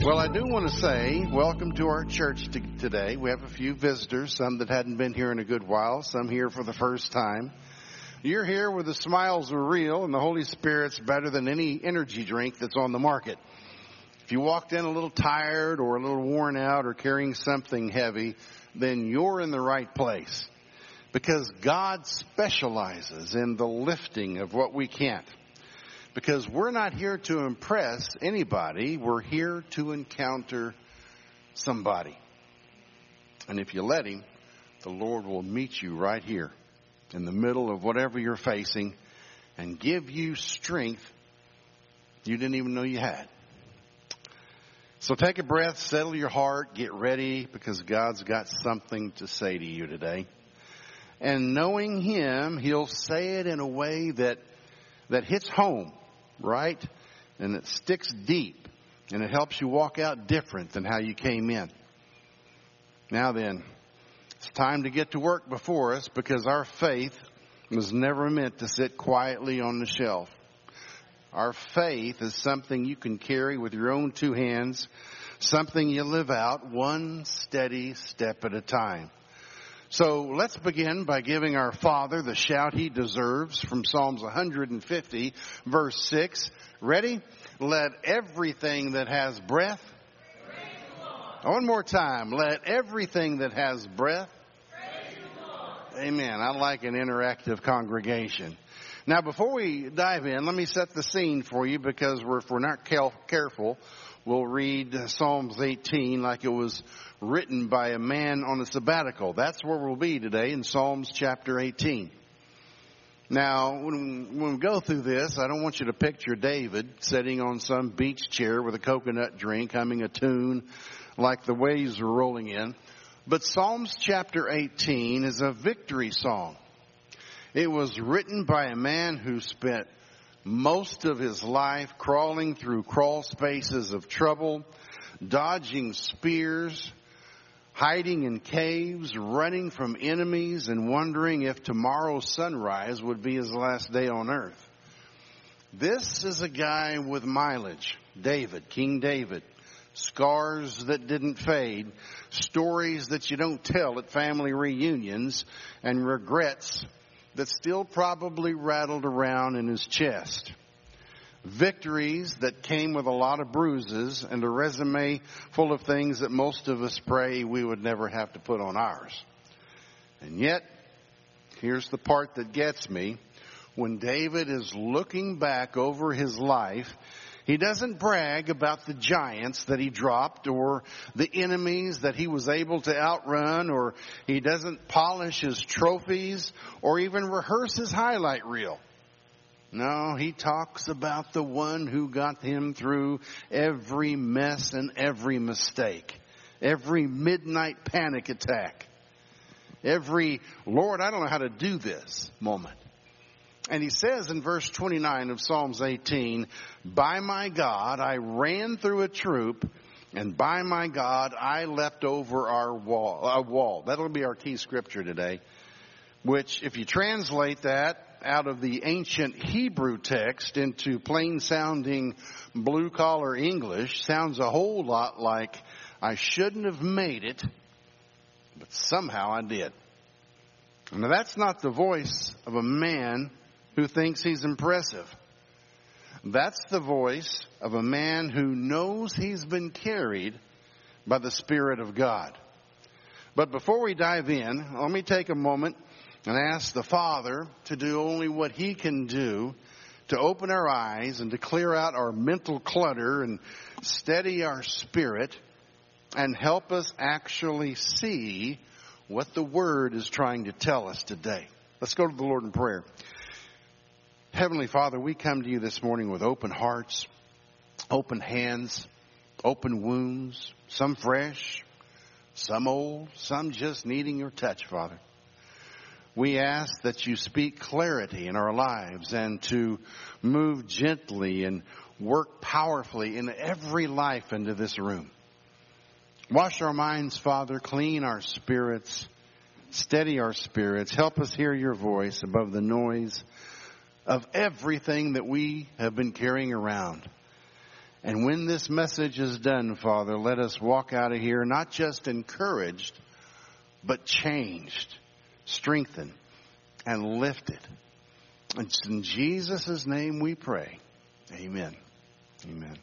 Well, I do want to say welcome to our church today. We have a few visitors, some that hadn't been here in a good while, some here for the first time. You're here where the smiles are real and the Holy Spirit's better than any energy drink that's on the market. If you walked in a little tired or a little worn out or carrying something heavy, then you're in the right place. Because God specializes in the lifting of what we can't. Because we're not here to impress anybody. We're here to encounter somebody. And if you let Him, the Lord will meet you right here in the middle of whatever you're facing and give you strength you didn't even know you had. So take a breath, settle your heart, get ready, because God's got something to say to you today. And knowing Him, He'll say it in a way that hits home. Right? And it sticks deep. And it helps you walk out different than how you came in. Now then, it's time to get to work before us, because our faith was never meant to sit quietly on the shelf. Our faith is something you can carry with your own two hands. Something you live out one steady step at a time. So let's begin by giving our Father the shout He deserves from Psalms 150, verse 6. Ready? Let everything that has breath. Praise the Lord. One more time. Let everything that has breath. Praise the Lord. Amen. I like an interactive congregation. Now, before we dive in, let me set the scene for you, because if we're not careful, we'll read Psalms 18 like it was written by a man on a sabbatical. That's where we'll be today, in Psalms chapter 18. Now, when we go through this, I don't want you to picture David sitting on some beach chair with a coconut drink, humming a tune like the waves are rolling in. But Psalms chapter 18 is a victory song. It was written by a man who spent most of his life crawling through crawl spaces of trouble, dodging spears, hiding in caves, running from enemies, and wondering if tomorrow's sunrise would be his last day on earth. This is a guy with mileage. David, King David. Scars that didn't fade. Stories that you don't tell at family reunions. And regrets that still probably rattled around in his chest. Victories that came with a lot of bruises and a resume full of things that most of us pray we would never have to put on ours. And yet, here's the part that gets me. When David is looking back over his life, he doesn't brag about the giants that he dropped or the enemies that he was able to outrun, or he doesn't polish his trophies or even rehearse his highlight reel. No, he talks about the one who got him through every mess and every mistake, every midnight panic attack, every, Lord, I don't know how to do this moment. And he says in verse 29 of Psalms 18, by my God, I ran through a troop, and by my God, I leapt over a wall. That'll be our key scripture today, which if you translate that out of the ancient Hebrew text into plain-sounding blue-collar English, sounds a whole lot like, I shouldn't have made it, but somehow I did. Now, that's not the voice of a man who thinks he's impressive. That's the voice of a man who knows he's been carried by the Spirit of God. But before we dive in, let me take a moment and ask the Father to do only what He can do, to open our eyes and to clear out our mental clutter and steady our spirit and help us actually see what the Word is trying to tell us today. Let's go to the Lord in prayer. Heavenly Father, we come to you this morning with open hearts, open hands, open wounds, some fresh, some old, some just needing your touch, Father. We ask that you speak clarity in our lives and to move gently and work powerfully in every life into this room. Wash our minds, Father, clean our spirits, steady our spirits, help us hear your voice above the noise of everything that we have been carrying around. And when this message is done, Father, let us walk out of here not just encouraged, but changed, strengthened, and lifted. It's in Jesus' name we pray. Amen. Amen.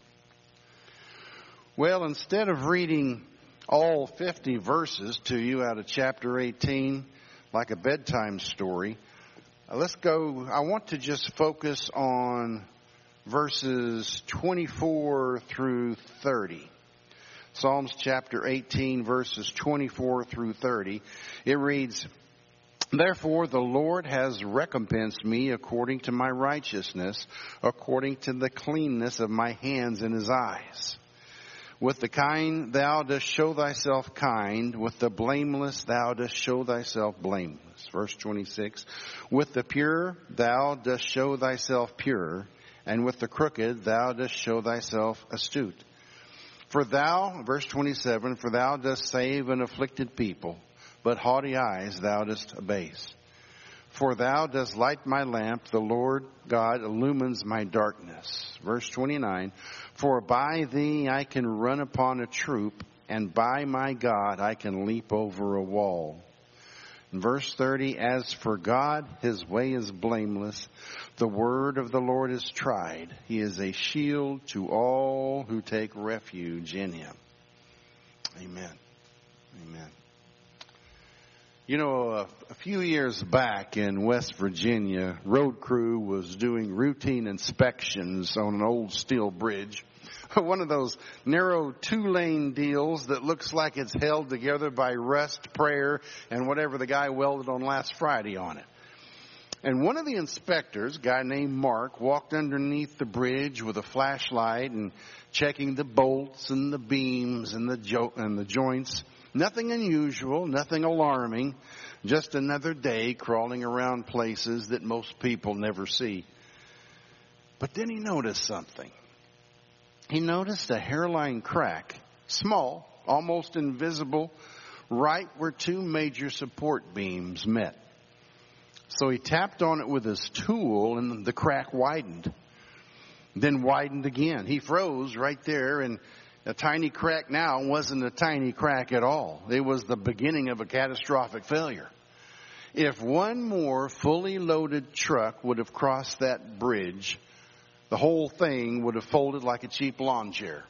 Well, instead of reading all 50 verses to you out of chapter 18 like a bedtime story, let's go. I want to just focus on verses 24 through 30. Psalms chapter 18, verses 24 through 30. It reads, "Therefore the Lord has recompensed me according to my righteousness, according to the cleanness of my hands in his eyes. With the kind thou dost show thyself kind, with the blameless thou dost show thyself blameless." Verse 26, "With the pure thou dost show thyself pure, and with the crooked thou dost show thyself astute. For thou," verse 27, "for thou dost save an afflicted people, but haughty eyes thou dost abase. For thou dost light my lamp, the Lord God illumines my darkness." Verse 29, "For by thee I can run upon a troop, and by my God I can leap over a wall." In verse 30, "As for God, his way is blameless. The word of the Lord is tried. He is a shield to all who take refuge in him." Amen. Amen. You know, a few years back in West Virginia, road crew was doing routine inspections on an old steel bridge. One of those narrow 2-lane deals that looks like it's held together by rust, prayer, and whatever the guy welded on last Friday on it. And one of the inspectors, a guy named Mark, walked underneath the bridge with a flashlight and checking the bolts and the beams and the joints. Nothing unusual, nothing alarming, just another day crawling around places that most people never see. But then he noticed something. He noticed a hairline crack, small, almost invisible, right where 2 major support beams met. So he tapped on it with his tool, and the crack widened, then widened again. He froze right there, and a tiny crack now wasn't a tiny crack at all. It was the beginning of a catastrophic failure. If one more fully loaded truck would have crossed that bridge, the whole thing would have folded like a cheap lawn chair.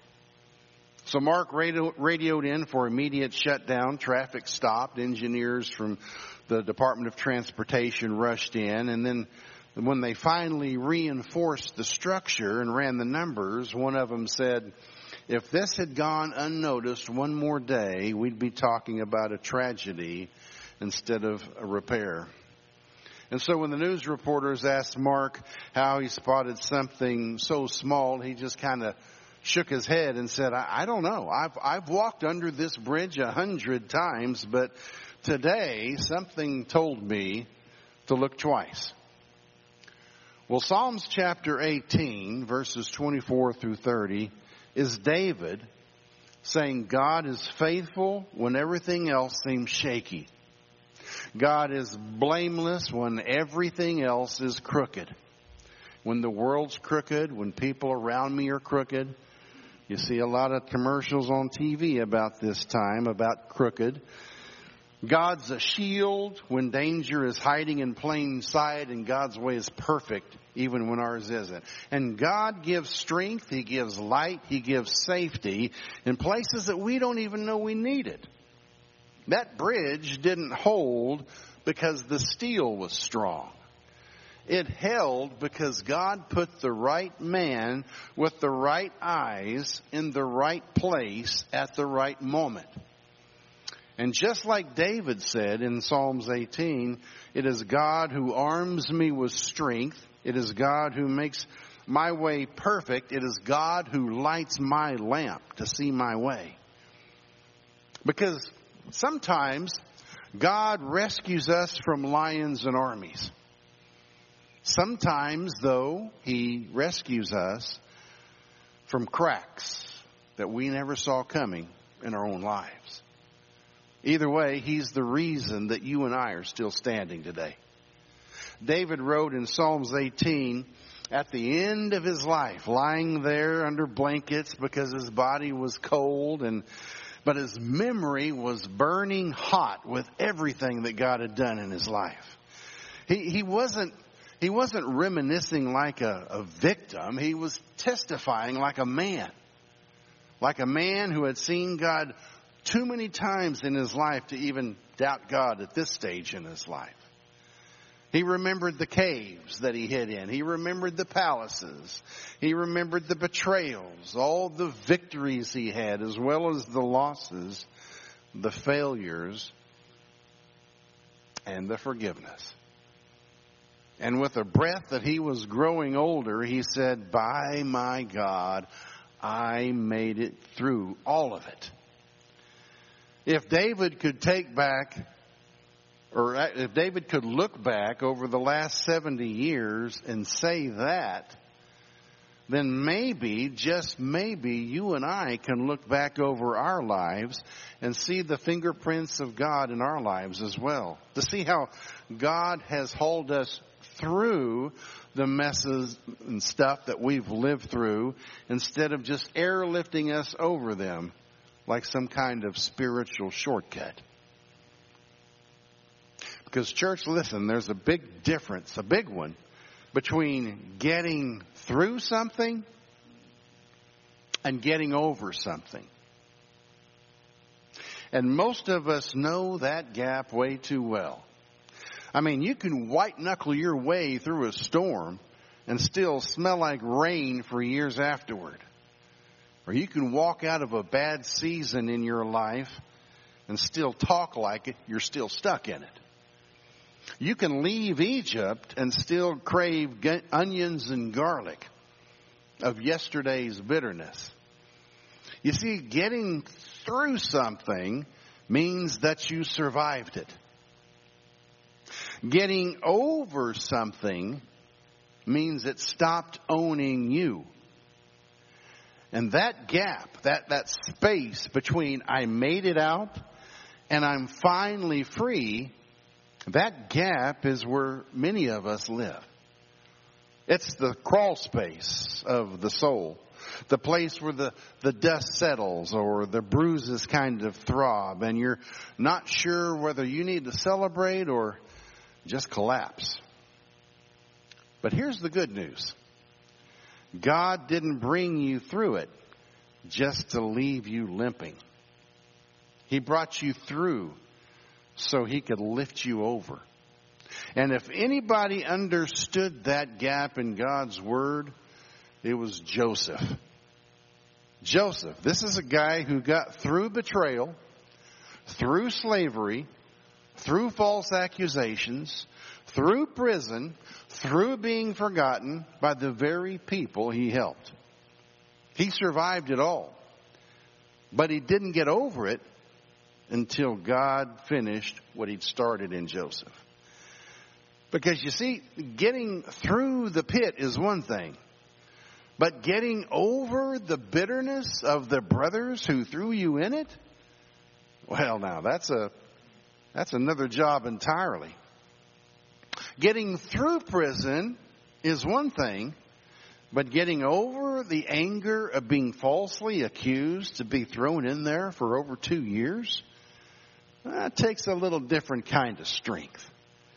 So Mark radioed in for immediate shutdown. Traffic stopped. Engineers from the Department of Transportation rushed in. And then when they finally reinforced the structure and ran the numbers, one of them said, "If this had gone unnoticed one more day, we'd be talking about a tragedy instead of a repair." And so when the news reporters asked Mark how he spotted something so small, he just kind of shook his head and said, I don't know. I've walked under this bridge 100 times, but today something told me to look twice. Well, Psalms chapter 18, verses 24 through 30, is David saying God is faithful when everything else seems shaky. God is blameless when everything else is crooked. When the world's crooked, when people around me are crooked. You see a lot of commercials on TV about this time, about crooked. God's a shield when danger is hiding in plain sight, and God's way is perfect even when ours isn't. And God gives strength, He gives light, He gives safety in places that we don't even know we need it. That bridge didn't hold because the steel was strong. It held because God put the right man with the right eyes in the right place at the right moment. And just like David said in Psalms 18, it is God who arms me with strength. It is God who makes my way perfect. It is God who lights my lamp to see my way. Because sometimes God rescues us from lions and armies. Sometimes, though, He rescues us from cracks that we never saw coming in our own lives. Either way, He's the reason that you and I are still standing today. David wrote in Psalms 18, at the end of his life, lying there under blankets because his body was cold, but his memory was burning hot with everything that God had done in his life. He wasn't reminiscing like a victim. He was testifying like a man who had seen God too many times in his life to even doubt God at this stage in his life. He remembered the caves that he hid in. He remembered the palaces. He remembered the betrayals, all the victories he had, as well as the losses, the failures, and the forgiveness. And with a breath that he was growing older, he said, "By my God, I made it through all of it." If David could if David could look back over the last 70 years and say that, then maybe, just maybe, you and I can look back over our lives and see the fingerprints of God in our lives as well. To see how God has hauled us through the messes and stuff that we've lived through, instead of just airlifting us over them like some kind of spiritual shortcut. Because, church, listen, there's a big difference, a big one, between getting through something and getting over something. And most of us know that gap way too well. I mean, you can white-knuckle your way through a storm and still smell like rain for years afterward. Or you can walk out of a bad season in your life and still talk like you're still stuck in it. You can leave Egypt and still crave onions and garlic of yesterday's bitterness. You see, getting through something means that you survived it. Getting over something means it stopped owning you. And that gap, that space between I made it out and I'm finally free, that gap is where many of us live. It's the crawl space of the soul. The place where the dust settles or the bruises kind of throb and you're not sure whether you need to celebrate or just collapse. But here's the good news. God didn't bring you through it just to leave you limping. He brought you through so He could lift you over. And if anybody understood that gap in God's Word, it was Joseph. Joseph, this is a guy who got through betrayal, through slavery, through false accusations, through prison, through being forgotten by the very people he helped. He survived it all. But he didn't get over it until God finished what He'd started in Joseph. Because you see, getting through the pit is one thing. But getting over the bitterness of the brothers who threw you in it, well, now that's another job entirely. Getting through prison is one thing, but getting over the anger of being falsely accused to be thrown in there for over 2 years, that takes a little different kind of strength.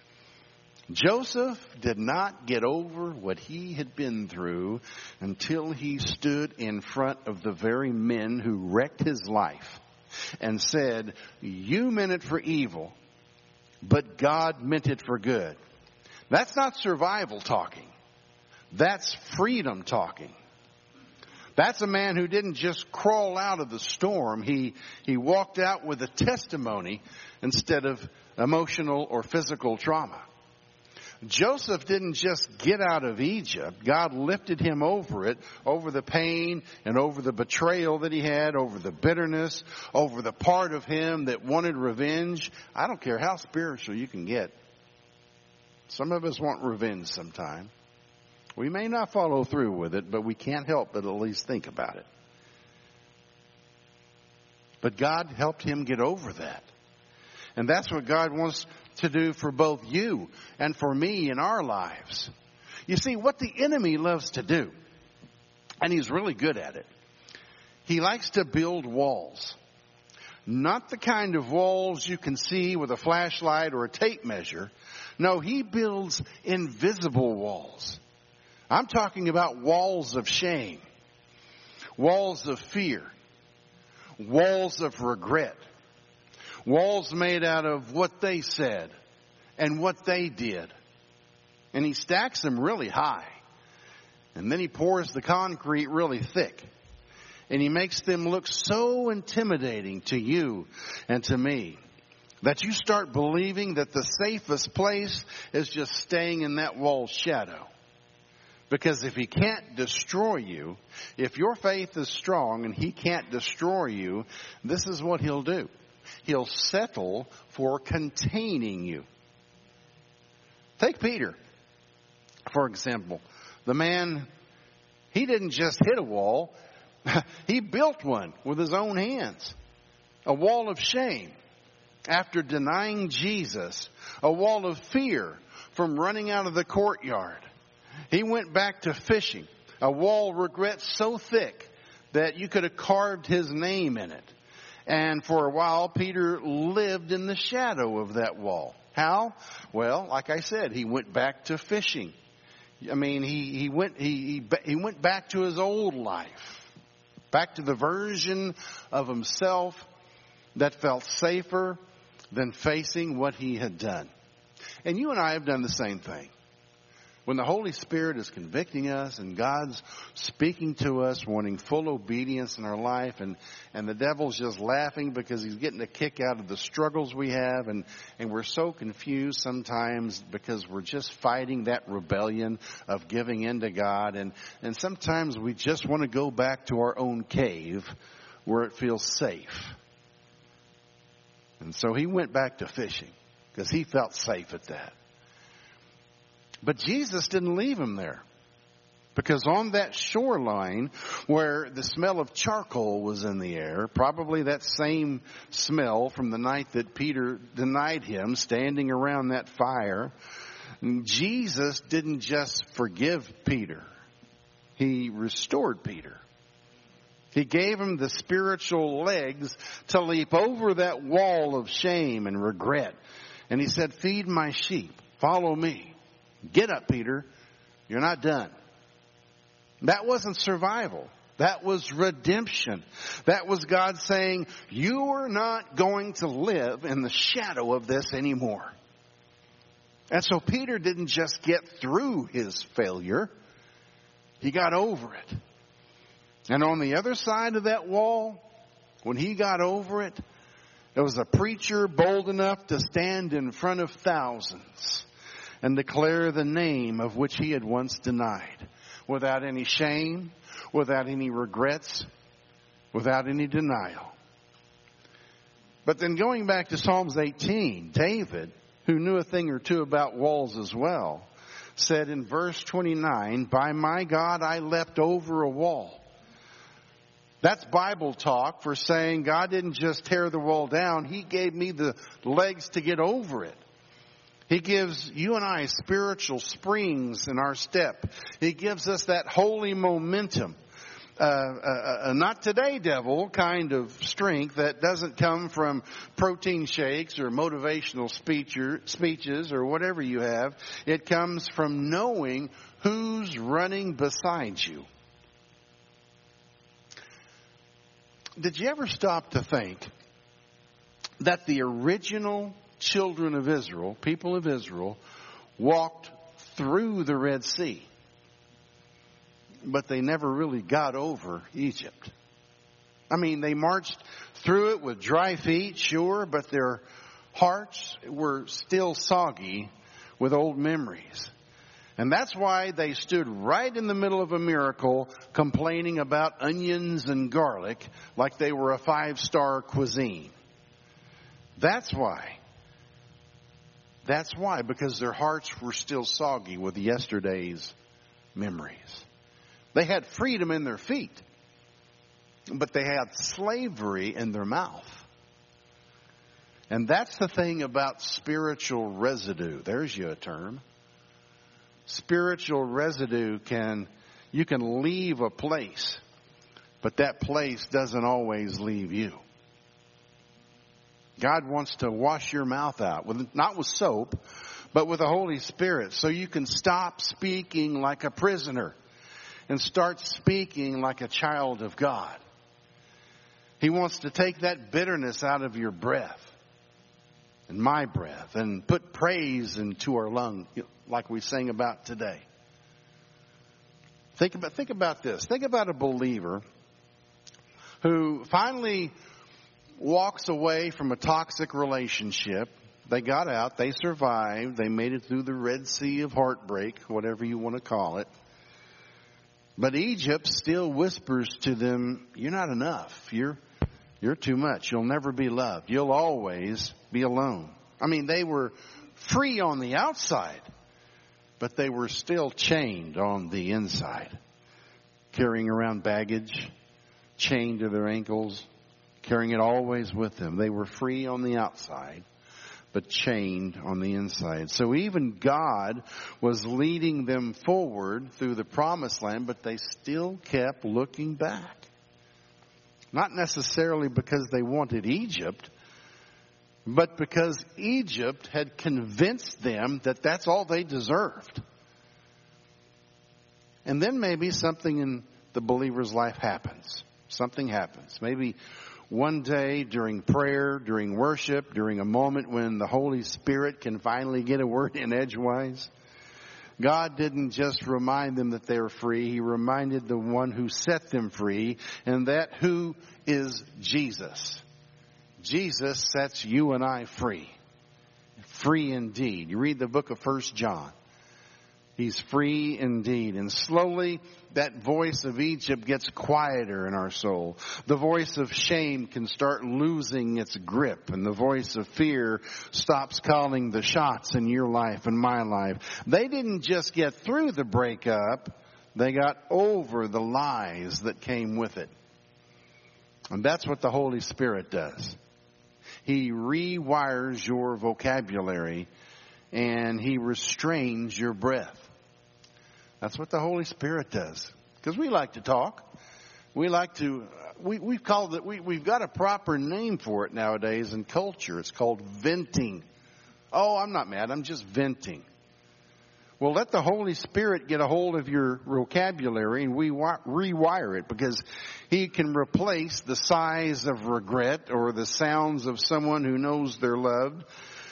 Joseph did not get over what he had been through until he stood in front of the very men who wrecked his life and said, "You meant it for evil, but God meant it for good." That's not survival talking. That's freedom talking. That's a man who didn't just crawl out of the storm. He walked out with a testimony instead of emotional or physical trauma. Joseph didn't just get out of Egypt. God lifted him over it, over the pain and over the betrayal that he had, over the bitterness, over the part of him that wanted revenge. I don't care how spiritual you can get. Some of us want revenge sometime. We may not follow through with it, but we can't help but at least think about it. But God helped him get over that. And that's what God wants to do for both you and for me in our lives. You see, what the enemy loves to do, and he's really good at it, he likes to build walls. Not the kind of walls you can see with a flashlight or a tape measure. No, he builds invisible walls. I'm talking about walls of shame, walls of fear, walls of regret, walls made out of what they said and what they did. And he stacks them really high. And then he pours the concrete really thick. And he makes them look so intimidating to you and to me that you start believing that the safest place is just staying in that wall's shadow. Because if he can't destroy you, if your faith is strong and he can't destroy you, this is what he'll do. He'll settle for containing you. Take Peter, for example. The man, he didn't just hit a wall. He built one with his own hands. A wall of shame after denying Jesus. A wall of fear from running out of the courtyard. He went back to fishing. A wall of regret so thick that you could have carved his name in it. And for a while, Peter lived in the shadow of that wall. How? Well, like I said, he went back to fishing. I mean, he went back to his old life. Back to the version of himself that felt safer than facing what he had done. And you and I have done the same thing. When the Holy Spirit is convicting us and God's speaking to us, wanting full obedience in our life, and the devil's just laughing because he's getting a kick out of the struggles we have, and we're so confused sometimes because we're just fighting that rebellion of giving in to God, and sometimes we just want to go back to our own cave where it feels safe. And so he went back to fishing because he felt safe at that. But Jesus didn't leave him there. Because on that shoreline where the smell of charcoal was in the air, probably that same smell from the night that Peter denied him, standing around that fire, Jesus didn't just forgive Peter. He restored Peter. He gave him the spiritual legs to leap over that wall of shame and regret. And he said, "Feed my sheep. Follow me. Get up, Peter. You're not done." That wasn't survival. That was redemption. That was God saying, you are not going to live in the shadow of this anymore. And so Peter didn't just get through his failure. He got over it. And on the other side of that wall, when he got over it, there was a preacher bold enough to stand in front of thousands and declare the name of which he had once denied, without any shame, without any regrets, without any denial. But then going back to Psalms 18, David, who knew a thing or two about walls as well, said in verse 29, "By my God I leapt over a wall." That's Bible talk for saying God didn't just tear the wall down, he gave me the legs to get over it. He gives you and I spiritual springs in our step. He gives us that holy momentum. Not today, devil kind of strength that doesn't come from protein shakes or motivational speeches or whatever you have. It comes from knowing who's running beside you. Did you ever stop to think that the original children of Israel, people of Israel, walked through the Red Sea, but they never really got over Egypt? I mean, they marched through it with dry feet, sure, but their hearts were still soggy with old memories. And that's why they stood right in the middle of a miracle complaining about onions and garlic like they were a 5-star cuisine. That's why. That's why, because their hearts were still soggy with yesterday's memories. They had freedom in their feet, but they had slavery in their mouth. And that's the thing about spiritual residue. There's you a term. spiritual residue you can leave a place, but that place doesn't always leave you. God wants to wash your mouth out, not with soap, but with the Holy Spirit, so you can stop speaking like a prisoner and start speaking like a child of God. He wants to take that bitterness out of your breath and my breath and put praise into our lung, like we sang about today. Think about this. Think about a believer who finally walks away from a toxic relationship. They got out, they survived, they made it through the Red Sea of heartbreak, whatever you want to call it. But Egypt still whispers to them, you're not enough. You're too much. You'll never be loved. You'll always be alone. I mean, they were free on the outside, but they were still chained on the inside, carrying around baggage, chained to their ankles, carrying it always with them. They were free on the outside, but chained on the inside. So even God was leading them forward through the promised land, but they still kept looking back. Not necessarily because they wanted Egypt, but because Egypt had convinced them that that's all they deserved. And then maybe something in the believer's life happens. Something happens. Maybe one day during prayer, during worship, during a moment when the Holy Spirit can finally get a word in edgewise. God didn't just remind them that they were free. He reminded the one who set them free, and that who is Jesus. Jesus sets you and I free. Free indeed. You read the book of 1 John. He's free indeed. And slowly that voice of Egypt gets quieter in our soul. The voice of shame can start losing its grip. And the voice of fear stops calling the shots in your life and my life. They didn't just get through the breakup. They got over the lies that came with it. And that's what the Holy Spirit does. He rewires your vocabulary and He restrains your breath. That's what the Holy Spirit does. Because we like to talk. We've called it, we've got a proper name for it nowadays in culture. It's called venting. Oh, I'm not mad. I'm just venting. Well, let the Holy Spirit get a hold of your vocabulary and we rewire it, because He can replace the sighs of regret or the sounds of someone who knows they're loved.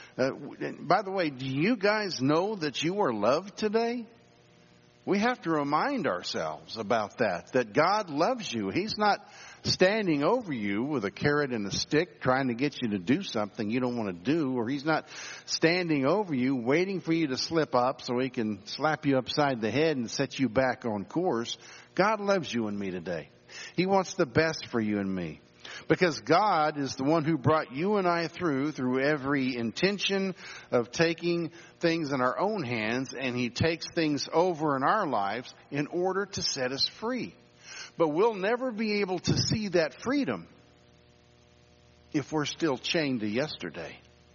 By the way, do you guys know that you are loved today? We have to remind ourselves about that God loves you. He's not standing over you with a carrot and a stick trying to get you to do something you don't want to do, or He's not standing over you waiting for you to slip up so He can slap you upside the head and set you back on course. God loves you and me today. He wants the best for you and me. Because God is the one who brought you and I through every intention of taking things in our own hands, and He takes things over in our lives in order to set us free. But we'll never be able to see that freedom if we're still chained to yesterday.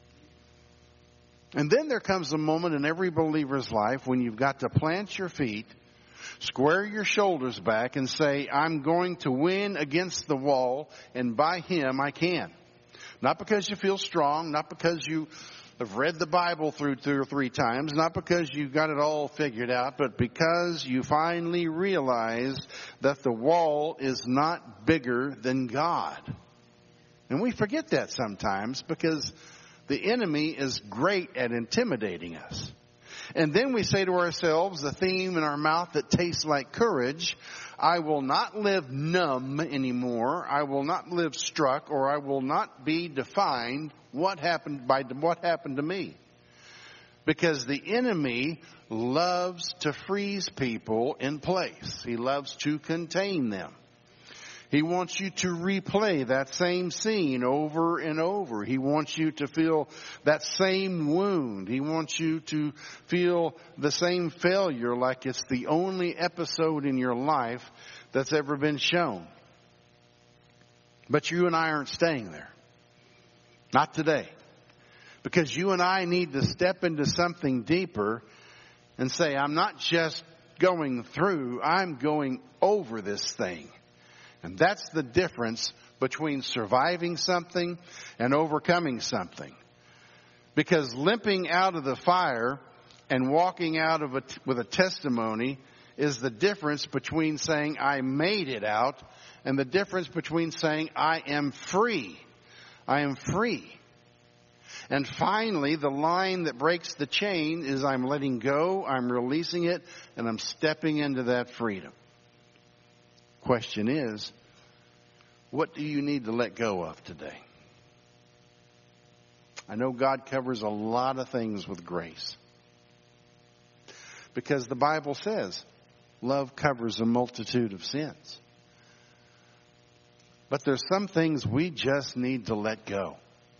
And then there comes a moment in every believer's life when you've got to plant your feet, square your shoulders back, and say, I'm going to win against the wall, and by Him I can. Not because you feel strong, not because you have read the Bible through 2 or 3 times, not because you've got it all figured out, but because you finally realize that the wall is not bigger than God. And we forget that sometimes because the enemy is great at intimidating us. And then we say to ourselves, the theme in our mouth that tastes like courage, I will not live numb anymore. I will not live struck, or I will not be defined what happened to me. Because the enemy loves to freeze people in place. He loves to contain them. He wants you to replay that same scene over and over. He wants you to feel that same wound. He wants you to feel the same failure, like it's the only episode in your life that's ever been shown. But you and I aren't staying there. Not today. Because you and I need to step into something deeper and say, I'm not just going through, I'm going over this thing. And that's the difference between surviving something and overcoming something. Because limping out of the fire and walking out of it with a testimony is the difference between saying I made it out and the difference between saying I am free. I am free. And finally, the line that breaks the chain is I'm letting go, I'm releasing it, and I'm stepping into that freedom. Question is, what do you need to let go of today? I know God covers a lot of things with grace. Because the Bible says, love covers a multitude of sins. But there's some things we just need to let go.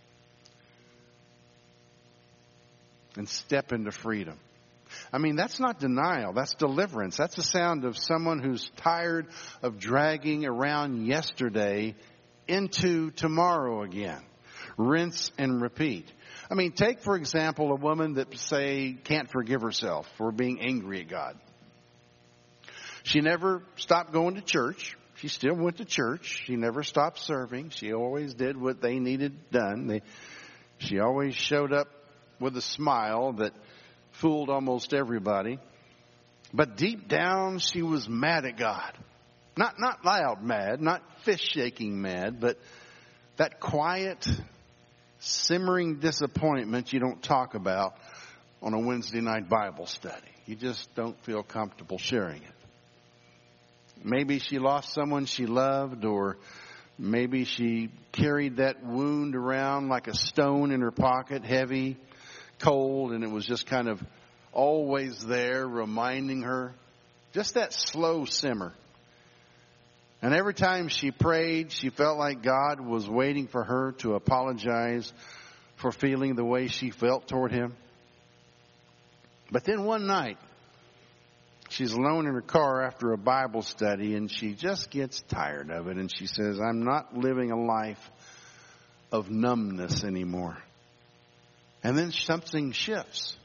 And step into freedom. I mean, that's not denial. That's deliverance. That's the sound of someone who's tired of dragging around yesterday into tomorrow again. Rinse and repeat. I mean, take, for example, a woman that, say, can't forgive herself for being angry at God. She never stopped going to church. She still went to church. She never stopped serving. She always did what they needed done. She always showed up with a smile that fooled almost everybody. But deep down, she was mad at God. Not loud mad, not fist-shaking mad, but that quiet, simmering disappointment you don't talk about on a Wednesday night Bible study. You just don't feel comfortable sharing it. Maybe she lost someone she loved, or maybe she carried that wound around like a stone in her pocket, heavy, cold, and it was just kind of always there reminding her. Just that slow simmer. And every time she prayed, she felt like God was waiting for her to apologize for feeling the way she felt toward Him. But then one night, she's alone in her car after a Bible study, and she just gets tired of it. And she says, I'm not living a life of numbness anymore. And then something shifts.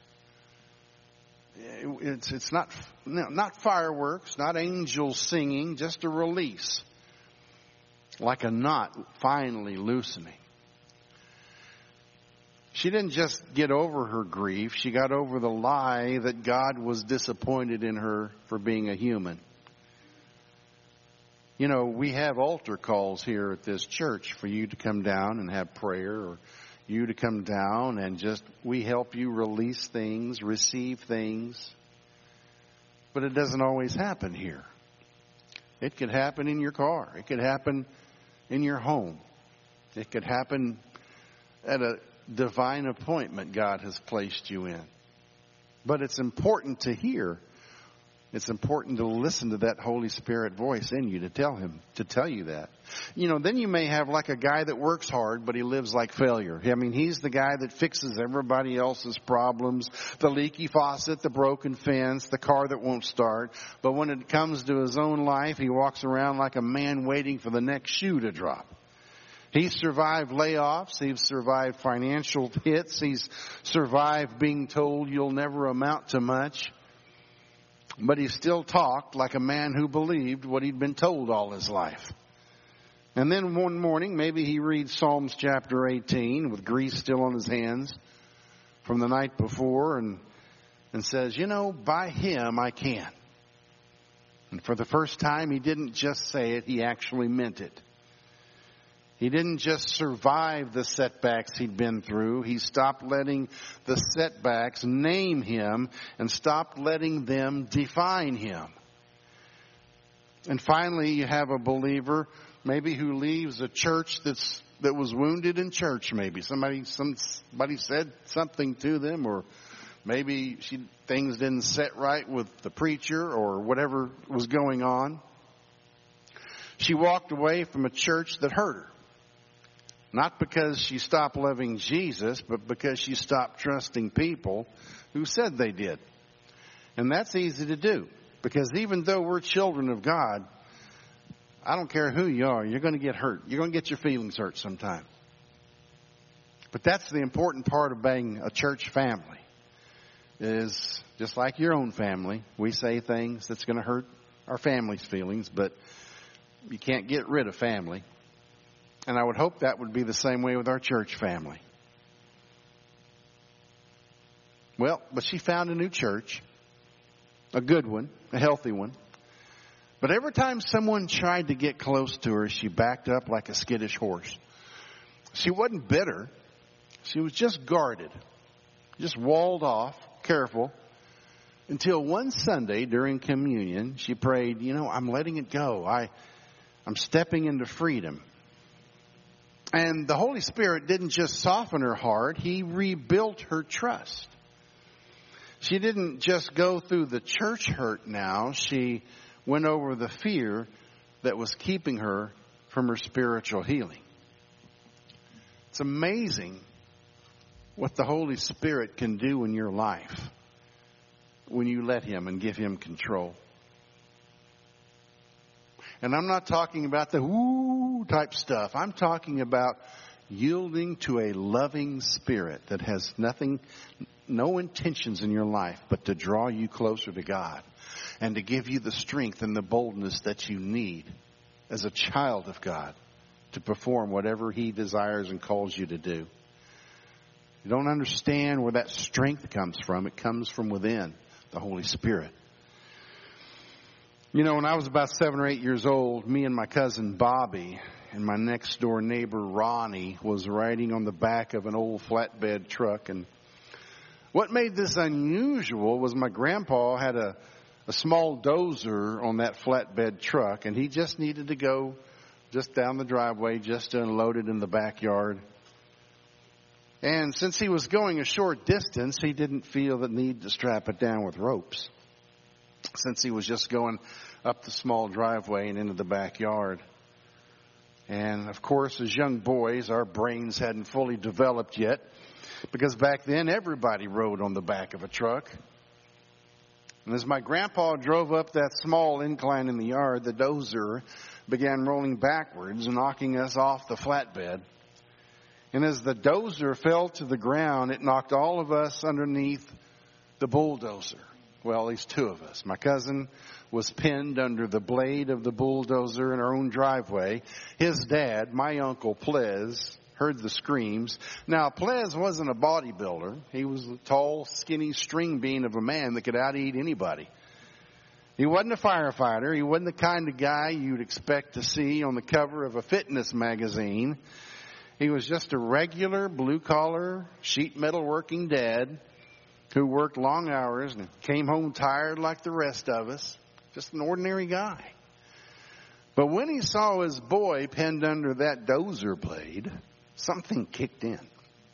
It's not fireworks, not angels singing, just a release. Like a knot finally loosening. She didn't just get over her grief. She got over the lie that God was disappointed in her for being a human. You know, we have altar calls here at this church for you to come down and have prayer, or you to come down and we help you release things, receive things. But it doesn't always happen here. It could happen in your car. It could happen in your home. It could happen at a divine appointment God has placed you in. But it's important to hear. It's important to listen to that Holy Spirit voice in you to tell you that. You know, then you may have like a guy that works hard, but he lives like failure. I mean, he's the guy that fixes everybody else's problems, the leaky faucet, the broken fence, the car that won't start. But when it comes to his own life, he walks around like a man waiting for the next shoe to drop. He's survived layoffs. He's survived financial hits. He's survived being told you'll never amount to much. But he still talked like a man who believed what he'd been told all his life. And then one morning, maybe he reads Psalms chapter 18 with grease still on his hands from the night before and says, you know, by Him I can. And for the first time, he didn't just say it, he actually meant it. He didn't just survive the setbacks he'd been through. He stopped letting the setbacks name him and stopped letting them define him. And finally, you have a believer, maybe who leaves a church that was wounded in church. Maybe somebody said something to them, or maybe things didn't set right with the preacher, or whatever was going on. She walked away from a church that hurt her. Not because she stopped loving Jesus, but because she stopped trusting people who said they did. And that's easy to do. Because even though we're children of God, I don't care who you are, you're going to get hurt. You're going to get your feelings hurt sometime. But that's the important part of being a church family. is just like your own family. We say things that's going to hurt our family's feelings, but you can't get rid of family. And I would hope that would be the same way with our church family. Well, but she found a new church, a good one, a healthy one. But every time someone tried to get close to her, she backed up like a skittish horse. She wasn't bitter. She was just guarded, just walled off, careful, until one Sunday during communion, she prayed, I'm letting it go. I'm stepping into freedom. And the Holy Spirit didn't just soften her heart. He rebuilt her trust. She didn't just go through the church hurt now. She went over the fear that was keeping her from her spiritual healing. It's amazing what the Holy Spirit can do in your life when you let Him and give Him control. And I'm not talking about the woo type stuff. I'm talking about yielding to a loving Spirit that has no intentions in your life but to draw you closer to God and to give you the strength and the boldness that you need as a child of God to perform whatever He desires and calls you to do. You don't understand where that strength comes from. It comes from within, the Holy Spirit. When I was about 7 or 8 years old, me and my cousin Bobby and my next door neighbor Ronnie was riding on the back of an old flatbed truck. And what made this unusual was my grandpa had a small dozer on that flatbed truck, and he just needed to go just down the driveway just to unload it in the backyard. And since he was going a short distance, he didn't feel the need to strap it down with ropes, since he was just going up the small driveway and into the backyard. And of course, as young boys, our brains hadn't fully developed yet, because back then everybody rode on the back of a truck. And as my grandpa drove up that small incline in the yard, the dozer began rolling backwards, knocking us off the flatbed. And as the dozer fell to the ground, it knocked all of us underneath the bulldozer. Well, at least 2 of us. My cousin was pinned under the blade of the bulldozer in our own driveway. His dad, my Uncle Plez, heard the screams. Now, Plez wasn't a bodybuilder. He was a tall, skinny string bean of a man that could out-eat anybody. He wasn't a firefighter. He wasn't the kind of guy you'd expect to see on the cover of a fitness magazine. He was just a regular, blue-collar, sheet metal working dad who worked long hours and came home tired like the rest of us. Just an ordinary guy. But when he saw his boy pinned under that dozer blade, something kicked in.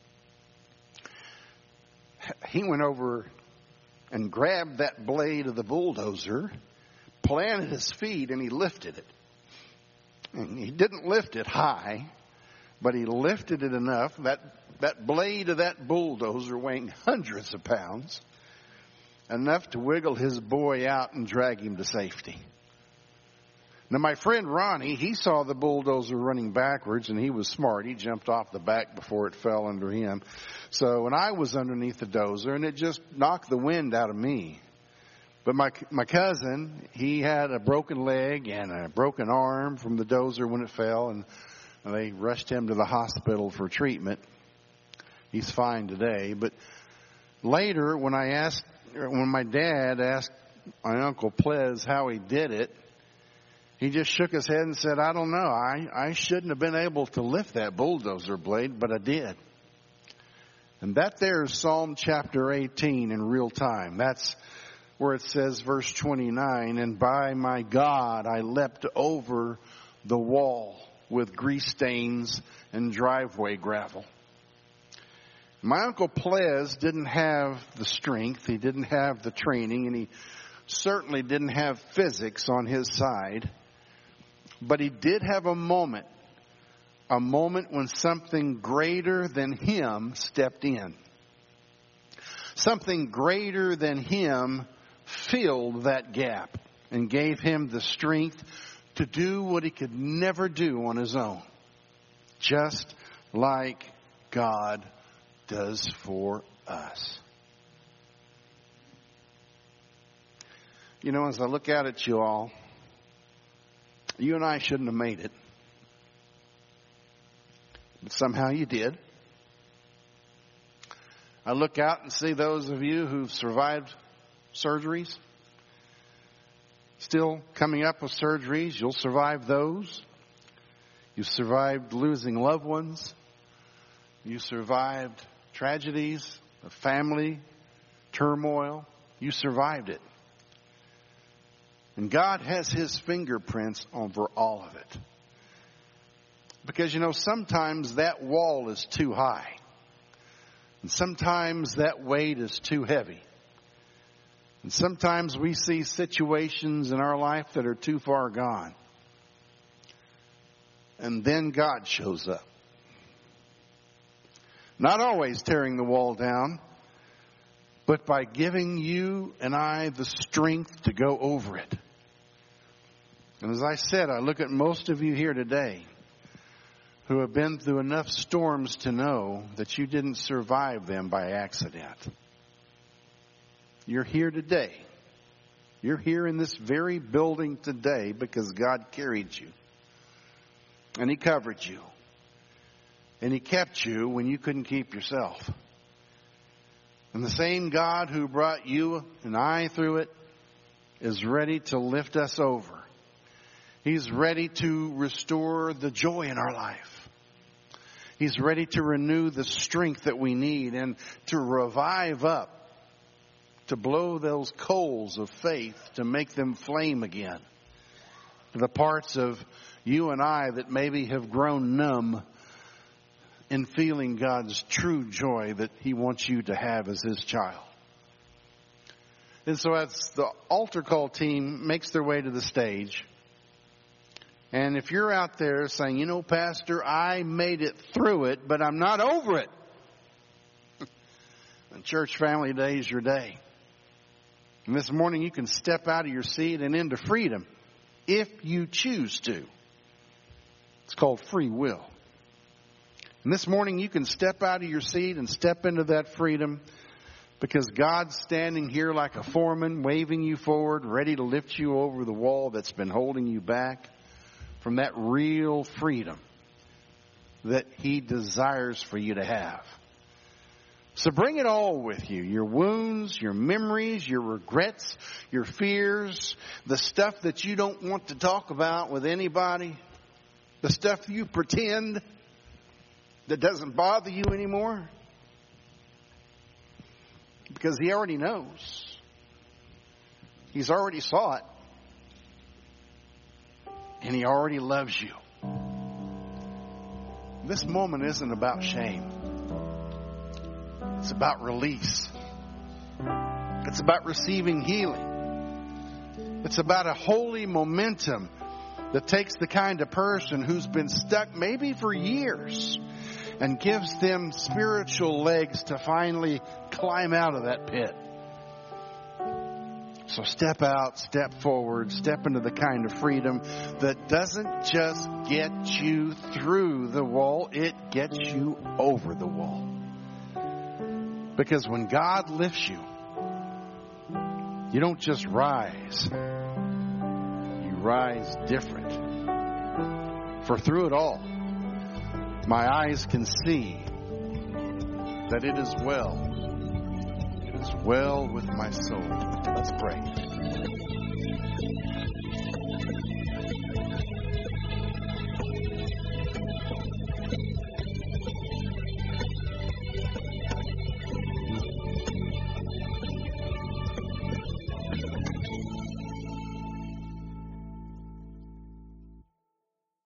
He went over and grabbed that blade of the bulldozer, planted his feet, and he lifted it. And he didn't lift it high, but he lifted it enough, that blade of that bulldozer weighing hundreds of pounds, enough to wiggle his boy out and drag him to safety. Now, my friend Ronnie, he saw the bulldozer running backwards, and he was smart. He jumped off the back before it fell under him. So when I was underneath the dozer, and it just knocked the wind out of me. But my cousin, he had a broken leg and a broken arm from the dozer when it fell, and they rushed him to the hospital for treatment. He's fine today. But later, when my dad asked my Uncle Plez how he did it, he just shook his head and said, I don't know. I shouldn't have been able to lift that bulldozer blade, but I did. And that there is Psalm chapter 18 in real time. That's where it says, verse 29, and by my God I leapt over the wall with grease stains and driveway gravel. My Uncle Plez didn't have the strength, he didn't have the training, and he certainly didn't have physics on his side. But he did have a moment when something greater than him stepped in. Something greater than him filled that gap and gave him the strength to do what he could never do on his own. Just like God does for us. You know, as I look out at you all, you and I shouldn't have made it. But somehow you did. I look out and see those of you who've survived surgeries, still coming up with surgeries. You'll survive those. You survived losing loved ones. You survived tragedies of family turmoil. You survived it. And God has His fingerprints over all of it. Because, you know, sometimes that wall is too high. And sometimes that weight is too heavy. And sometimes we see situations in our life that are too far gone. And then God shows up. Not always tearing the wall down, but by giving you and I the strength to go over it. And as I said, I look at most of you here today who have been through enough storms to know that you didn't survive them by accident. You're here today. You're here in this very building today because God carried you. And He covered you. And He kept you when you couldn't keep yourself. And the same God who brought you and I through it is ready to lift us over. He's ready to restore the joy in our life. He's ready to renew the strength that we need and to revive up, to blow those coals of faith, to make them flame again. The parts of you and I that maybe have grown numb in feeling God's true joy that He wants you to have as His child. And so as the altar call team makes their way to the stage, and if you're out there saying, you know, Pastor, I made it through it, but I'm not over it. And Church Family Day is your day. And this morning you can step out of your seat and into freedom if you choose to. It's called free will. And this morning you can step out of your seat and step into that freedom because God's standing here like a foreman, waving you forward, ready to lift you over the wall that's been holding you back from that real freedom that He desires for you to have. So bring it all with you. Your wounds, your memories, your regrets, your fears, the stuff that you don't want to talk about with anybody, the stuff you pretend that doesn't bother you anymore. Because He already knows. He's already saw it. And He already loves you. This moment isn't about shame. It's about release. It's about receiving healing. It's about a holy momentum that takes the kind of person who's been stuck maybe for years and gives them spiritual legs to finally climb out of that pit. So step out, step forward, step into the kind of freedom that doesn't just get you through the wall, it gets you over the wall. Because when God lifts you, you don't just rise. You rise different. For through it all, my eyes can see that it is well. It is well with my soul. Let's pray.